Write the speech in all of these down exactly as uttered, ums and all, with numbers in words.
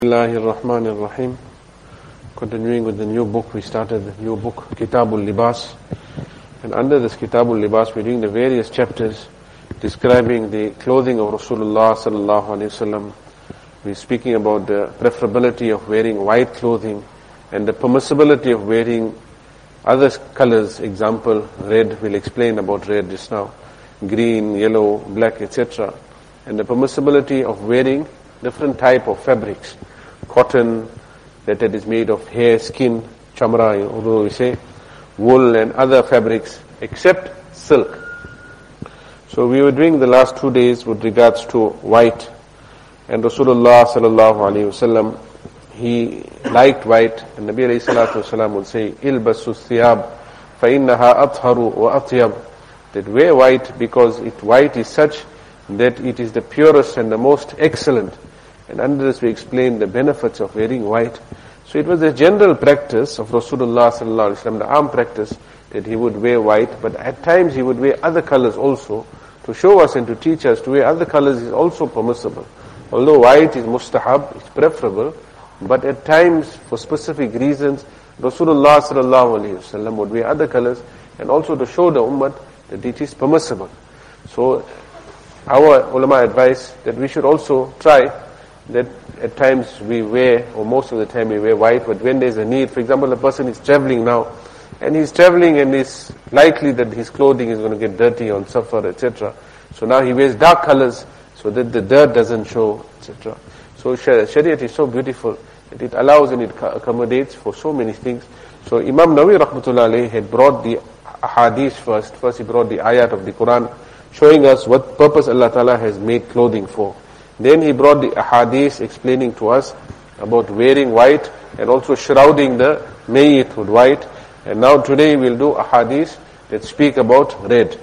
Bismillahir Rahmanir Rahim. Continuing with the new book, we started the new book, Kitabul Libas. And under this Kitabul Libas, we're doing the various chapters describing the clothing of Rasulullah sallallahu alaihi wasallam. We're speaking about the preferability of wearing white clothing and the permissibility of wearing other colors. Example, red. We'll explain about red just now. Green, yellow, black, et cetera. And the permissibility of wearing different type of fabrics. Cotton, that it is made of hair, skin, chamra, in Urdu we say, wool and other fabrics, except silk. So we were doing the last two days with regards to white. And Rasulullah sallallahu alaihi wasallam, he liked white, and Nabi alayhi salatu wasallam would say, "Ilbasu thiyab, fa innaha atharu wa atyab." That wear white because it white is such that it is the purest and the most excellent. And under this we explained the benefits of wearing white. So it was the general practice of Rasulullah sallallahu alaihi wasallam, the arm practice, that he would wear white, but at times he would wear other colors also, to show us and to teach us to wear other colors is also permissible. Although white is mustahab, it's preferable, but at times, for specific reasons, Rasulullah sallallahu alaihi wasallam would wear other colors, and also to show the ummah that it is permissible. So our ulama advice that we should also try that at times we wear, or most of the time we wear white, but when there's a need, for example, a person is traveling now, and he's traveling and it's likely that his clothing is going to get dirty on safar, et cetera. So now he wears dark colors so that the dirt doesn't show, et cetera. So Shariat is so beautiful that it allows and it accommodates for so many things. So Imam Nawawi rahmatullah alayhi had brought the ahadith first. First he brought the ayat of the Quran, showing us what purpose Allah Ta'ala has made clothing for. Then he brought the ahadith explaining to us about wearing white and also shrouding the mayyit with white. And now today we'll do ahadith that speak about red.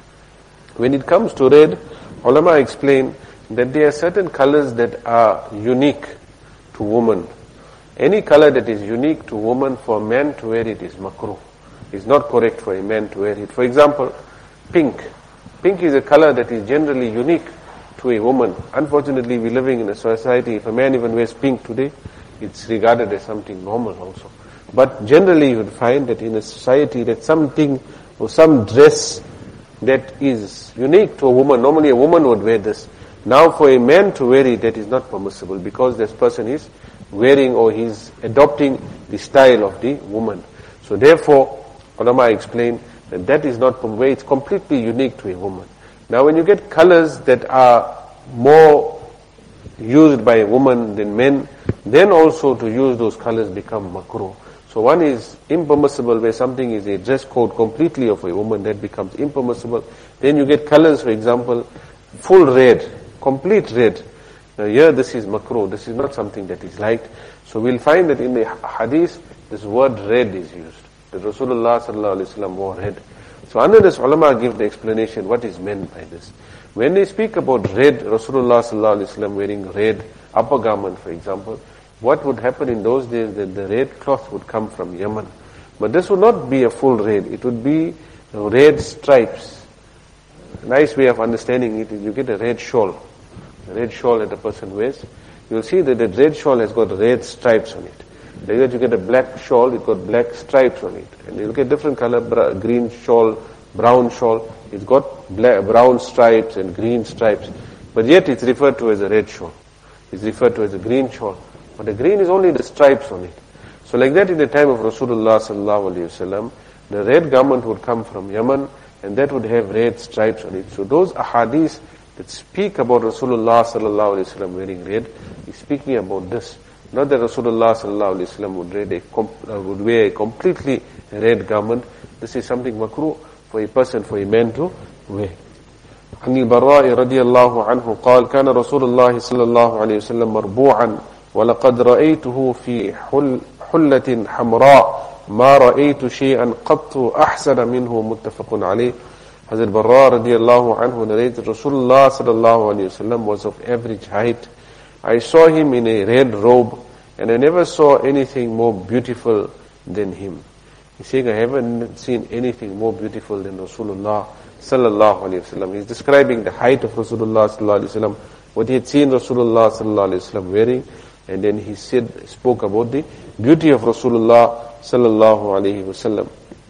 When it comes to red, ulama explain that there are certain colors that are unique to woman. Any color that is unique to woman, for a man to wear it is makruh. It's not correct for a man to wear it. For example, pink. Pink is a color that is generally unique to a woman. Unfortunately, we're living in a society, if a man even wears pink today, it's regarded as something normal also. But generally you would find that in a society that something or some dress that is unique to a woman, normally a woman would wear this. Now for a man to wear it, that is not permissible, because this person is wearing or he's adopting the style of the woman. So therefore, ulama explain that that is not where it's completely unique to a woman. Now when you get colors that are more used by a woman than men, then also to use those colors become makruh. So one is impermissible where something is a dress code completely of a woman, that becomes impermissible. Then you get colors, for example, full red, complete red. Now here this is makruh, this is not something that is liked. So we'll find that in the hadith, this word red is used. That Rasulullah sallallahu alaihi wasallam wore red. So under this, ulama give the explanation what is meant by this. When they speak about red, Rasulullah sallallahu alaihi wasallam wearing red upper garment, for example, what would happen in those days that the red cloth would come from Yemen. But this would not be a full red. It would be red stripes. A nice way of understanding it is you get a red shawl. A red shawl that a person wears. You'll see that the red shawl has got red stripes on it. Like that you get a black shawl, it's got black stripes on it. And you look at different color, bra- green shawl, brown shawl, it's got black, brown stripes and green stripes. But yet it's referred to as a red shawl. It's referred to as a green shawl. But the green is only the stripes on it. So like that in the time of Rasulullah sallallahu alaihi wasallam, the red garment would come from Yemen, and that would have red stripes on it. So those ahadith that speak about Rasulullah sallallahu alaihi wasallam wearing red, is speaking about this. Not that Rasulullah sallallahu alaihi wasallam would, read a comp- uh, would wear a completely red garment. This is something makruh for a person, for a man to wear. عن البراء رضي الله عنه قال كان رسول الله صلى الله عليه وسلم مربوعا ولقد رأيته في حل حلة حمراء ما رأيت شيئا قط أحسن منه متفق عليه. Hazrat Barra radiallahu anhu narrated Rasulullah sallallahu alayhi wasallam was of average height. I saw him in a red robe, and I never saw anything more beautiful than him. He's saying, I haven't seen anything more beautiful than Rasulullah sallallahu alayhi wasallam. He's describing the height of Rasulullah sallallahu alayhi wasallam, what he had seen Rasulullah sallallahu alayhi wasallam wearing. And then he said, spoke about the beauty of Rasulullah sallallahu alaihi wasallam.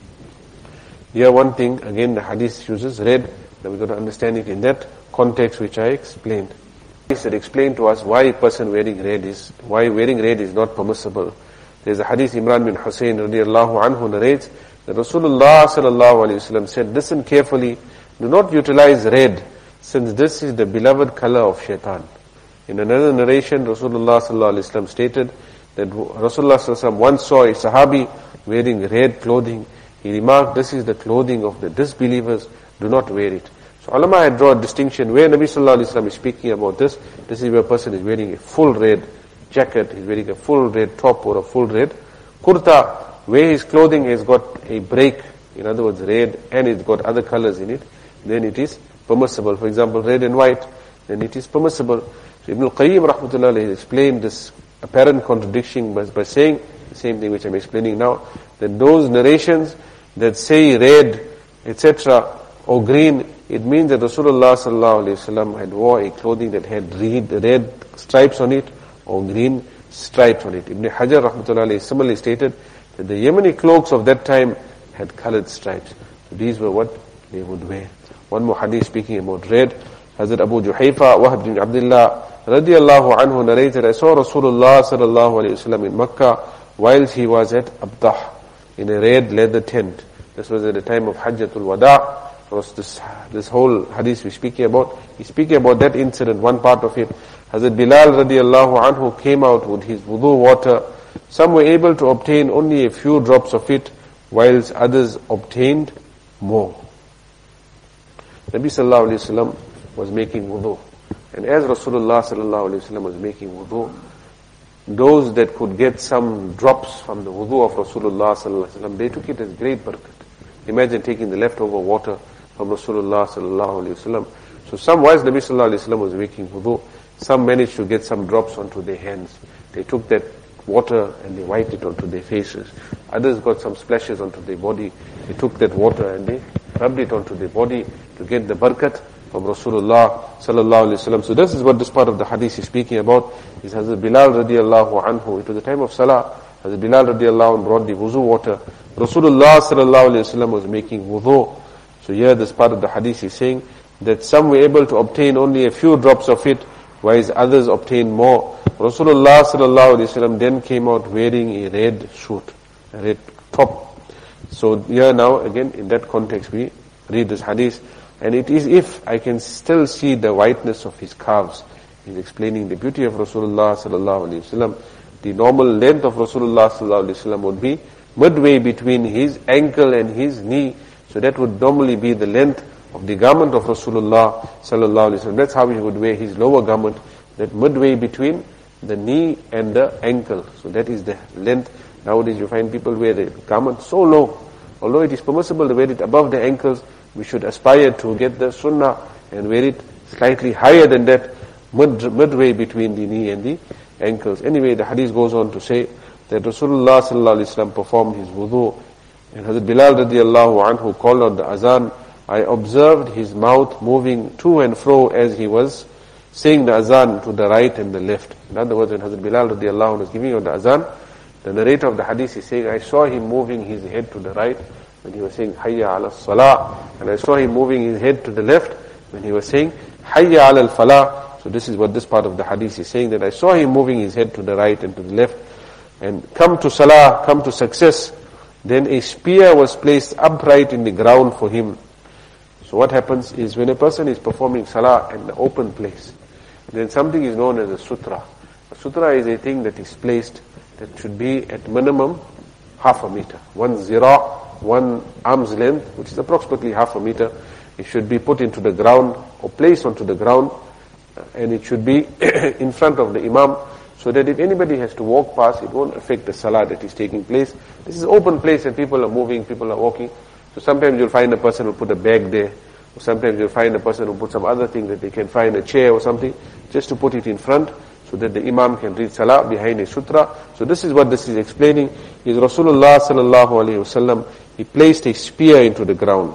Here one thing, again the hadith uses red, now we've got to understand it in that context which I explained. He said, explain to us why a person wearing red is, why wearing red is not permissible. There's a hadith Imran bin Hussein radiallahu anhu narrates that Rasulullah sallallahu alaihi wasallam said, listen carefully, do not utilize red, since this is the beloved color of shaitan. In another narration, Rasulullah sallallahu alaihi wasallam stated that Rasulullah sallallahu alaihi wasallam once saw a Sahabi wearing red clothing. He remarked, this is the clothing of the disbelievers, do not wear it. So ulama had drawn a distinction where Nabi sallallahu alaihi wasallam is speaking about this. This is where a person is wearing a full red jacket, he's wearing a full red top or a full red kurta, where his clothing has got a break, in other words red, and it's got other colors in it, then it is permissible. For example, red and white, then it is permissible. So Ibn al-Qayyim rahmatullah alayhi explained this apparent contradiction by, by saying the same thing which I'm explaining now, that those narrations that say red, et cetera, or green, it means that Rasulullah sallallahu alaihi wasallam had wore a clothing that had red, red stripes on it, or green stripes on it. Ibn Hajar rahmatullah alayhi similarly stated that the Yemeni cloaks of that time had colored stripes. So these were what they would wear. One more hadith speaking about red. Hazrat Abu Juhayfa, Wahab bin Abdullah radiyallahu anhu narrated, I saw Rasulullah sallallahu alayhi wasallam in Makkah whilst he was at Abdah in a red leather tent. This was at the time of Hajjatul Wada. Was this, this whole hadith we're speaking about. He's speaking about that incident, one part of it. Hazrat Bilal radiallahu anhu came out with his wudu water. Some were able to obtain only a few drops of it, whilst others obtained more. Nabi sallallahu alayhi wasallam was making wudu. And as Rasulullah sallallahu alayhi wasallam was making wudu, those that could get some drops from the wudu of Rasulullah sallallahu alayhi wasallam, they took it as great barakat. Imagine taking the leftover water from Rasulullah sallallahu alayhi wasallam. So some, whilst Nabi sallallahu alayhi wasallam was making wudu, some managed to get some drops onto their hands. They took that water and they wiped it onto their faces. Others got some splashes onto their body. They took that water and they rubbed it onto their body to get the barakat from Rasulullah sallallahu alayhi wasallam. So this is what this part of the hadith is speaking about. Is Hazrat Bilal radiallahu anhu. It was the time of Salah. Hazrat Bilal radiallahu anhu brought the wuzu water. Rasulullah sallallahu alayhi wasallam was making wudu. So here this part of the hadith is saying that some were able to obtain only a few drops of it, whilst others obtained more. Rasulullah sallallahu alayhi wasallam then came out wearing a red suit, a red top. So here now again in that context we read this hadith, and it is if I can still see the whiteness of his calves. He's explaining the beauty of Rasulullah sallallahu alayhi wasallam. The normal length of Rasulullah sallallahu alayhi wasallam would be midway between his ankle and his knee. So that would normally be the length of the garment of Rasulullah sallallahu alaihi wasallam. That's how he would wear his lower garment, that midway between the knee and the ankle. So that is the length. Nowadays you find people wear the garment so low. Although it is permissible to wear it above the ankles, we should aspire to get the sunnah and wear it slightly higher than that, mid, midway between the knee and the ankles. Anyway, the hadith goes on to say that Rasulullah sallallahu alaihi wasallam performed his wudu, and Hazrat Bilal radiallahu anhu called out the azan. I observed his mouth moving to and fro as he was saying the azan to the right and the left. In other words, when Hazrat Bilal radiallahu anhu was giving out the azan, the narrator of the hadith is saying, I saw him moving his head to the right when he was saying Hayya ala salah, and I saw him moving his head to the left when he was saying Hayya ala al-falah. So this is what this part of the hadith is saying, that I saw him moving his head to the right and to the left. And come to salah, come to success. Then a spear was placed upright in the ground for him. So what happens is when a person is performing salah in an open place, then something is known as a sutra. A sutra is a thing that is placed that should be at minimum half a meter. One zira, one arm's length, which is approximately half a meter. It should be put into the ground or placed onto the ground, and it should be in front of the imam, so that if anybody has to walk past, it won't affect the salah that is taking place. This is open place and people are moving, people are walking. So sometimes you'll find a person who put a bag there, or sometimes you'll find a person who put some other thing that they can find, a chair or something, just to put it in front, so that the imam can read salah behind a sutra. So this is what this is explaining, is Rasulullah sallallahu alaihi wasallam, he placed a spear into the ground.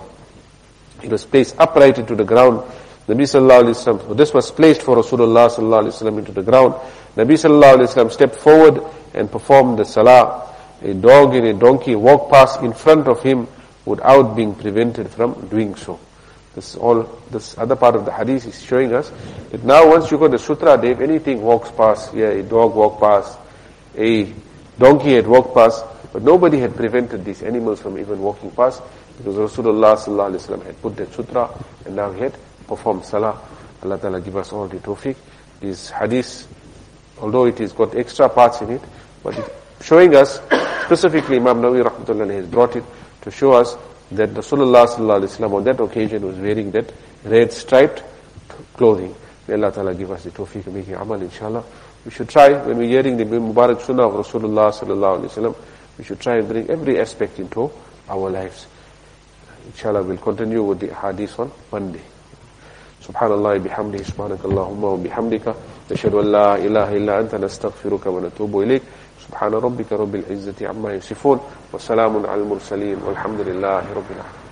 It was placed upright into the ground. Nabi sallallahu alaihi wasallam, so this was placed for Rasulullah sallallahu alaihi wasallam into the ground. Nabi sallallahu alayhi wa sallam stepped forward and performed the salah. A dog and a donkey walked past in front of him without being prevented from doing so. This all, this other part of the hadith is showing us that now once you got the sutra, if anything walks past, yeah, a dog walked past, a donkey had walked past, but nobody had prevented these animals from even walking past, because Rasulullah sallallahu alaihi wasallam had put that sutra, and now he had performed salah. Allah Ta'ala give us all the tawfiq. This hadith, although it has got extra parts in it, but it showing us, specifically Imam Nawawi rahmatullah has brought it to show us that Rasulullah sallallahu alaihi wasallam on that occasion was wearing that red striped clothing. May Allah Ta'ala give us the tawfiq of making amal, inshallah. We should try, when we're hearing the Mubarak Sunnah of Rasulullah sallallahu alaihi wasallam, we should try and bring every aspect into our lives. Inshallah, we'll continue with the hadith on Monday. Subhanallah bihamdihi, subhanakallahumma wa bihamdika, nashhadu an la ilaha illa anta, nastaghfiruka wa natubu ilayk. Subhana rabbika rabbil izzati amma yasifun, wa salamun al mursaleen, walhamdulillahi rabbil alamin.